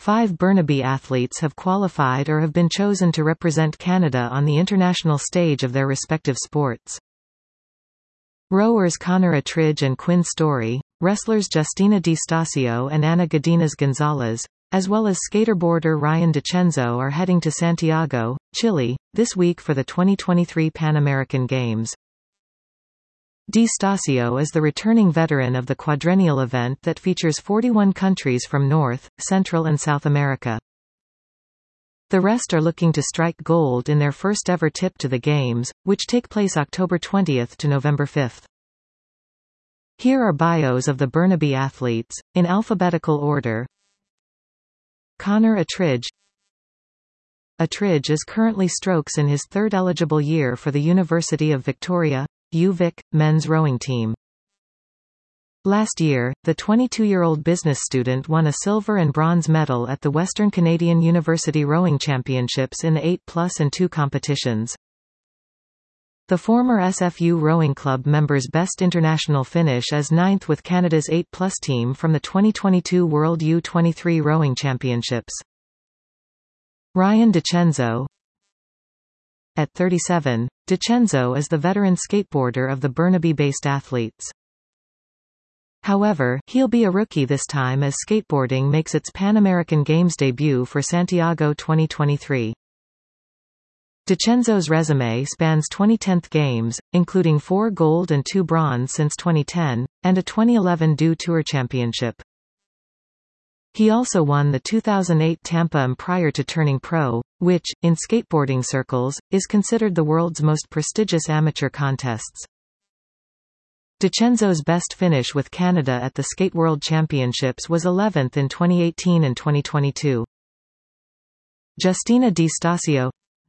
5 Burnaby athletes have qualified or have been chosen to represent Canada on the international stage of their respective sports. Rowers Connor Attridge and Quinn Story, wrestlers Justina Di Stasio and Ana Godinez Gonzalez, as well as skaterboarder Ryan DiCenzo are heading to Santiago, Chile, this week for the 2023 Pan American Games. Di Stasio is the returning veteran of the quadrennial event that features 41 countries from North, Central and South America. The rest are looking to strike gold in their first ever trip to the Games, which take place October 20 to November 5. Here are bios of the Burnaby athletes, in alphabetical order. Connor Attridge. Attridge is currently strokes in his third eligible year for the University of Victoria, UVic, men's rowing team. Last year, the 22-year-old business student won a silver and bronze medal at the Western Canadian University Rowing Championships in the 8+ and 2 competitions. The former SFU Rowing Club member's best international finish is 9th with Canada's 8+ team from the 2022 World U23 Rowing Championships. Ryan DiCenzo. At 37, DiCenzo is the veteran skateboarder of the Burnaby-based athletes. However, he'll be a rookie this time as skateboarding makes its Pan American Games debut for Santiago 2023. DiCenzo's resume spans 2010 Games, including 4 gold and 2 bronze since 2010, and a 2011 DU Tour Championship. He also won the 2008 Tampa Am prior to turning pro, which, in skateboarding circles, is considered the world's most prestigious amateur contests. DiCenzo's best finish with Canada at the Skate World Championships was 11th in 2018 and 2022. Justina Di Stasio.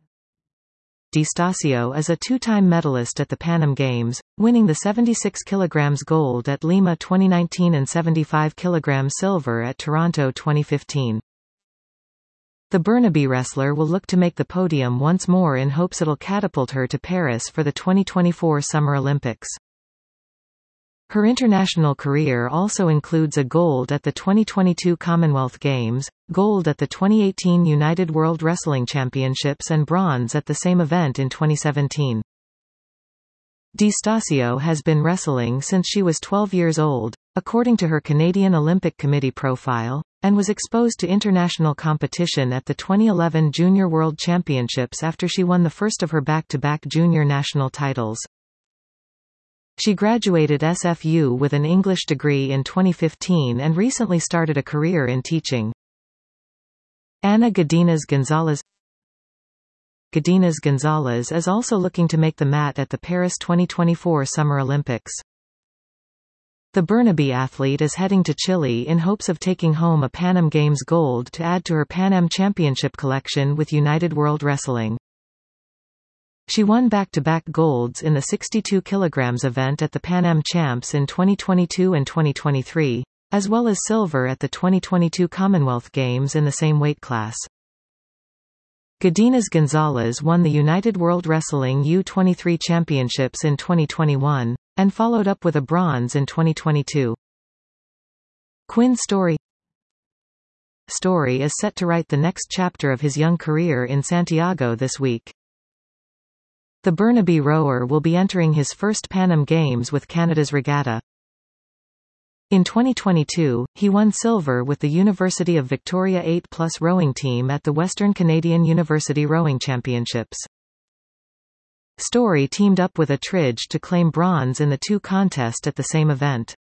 Di Stasio is a 2-time medalist at the Pan Am Games, winning the 76 kg gold at Lima 2019 and 75 kg silver at Toronto 2015. The Burnaby wrestler will look to make the podium once more in hopes it'll catapult her to Paris for the 2024 Summer Olympics. Her international career also includes a gold at the 2022 Commonwealth Games, gold at the 2018 United World Wrestling Championships and bronze at the same event in 2017. Di Stasio has been wrestling since she was 12 years old, according to her Canadian Olympic Committee profile, and was exposed to international competition at the 2011 Junior World Championships after she won the first of her back-to-back junior national titles. She graduated SFU with an English degree in 2015 and recently started a career in teaching. Ana Godinez Gonzalez. Godinez Gonzalez is also looking to make the mat at the Paris 2024 Summer Olympics. The Burnaby athlete is heading to Chile in hopes of taking home a Pan Am Games gold to add to her Pan Am Championship collection with United World Wrestling. She won back-to-back golds in the 62 kg event at the Pan Am Champs in 2022 and 2023, as well as silver at the 2022 Commonwealth Games in the same weight class. Godinez Gonzalez won the United World Wrestling U23 Championships in 2021, and followed up with a bronze in 2022. Quinn Story. Story is set to write the next chapter of his young career in Santiago this week. The Burnaby rower will be entering his first Pan Am Games with Canada's regatta. In 2022, he won silver with the University of Victoria 8+ rowing team at the Western Canadian University Rowing Championships. Story teamed up with Attridge to claim bronze in the 2 contest at the same event.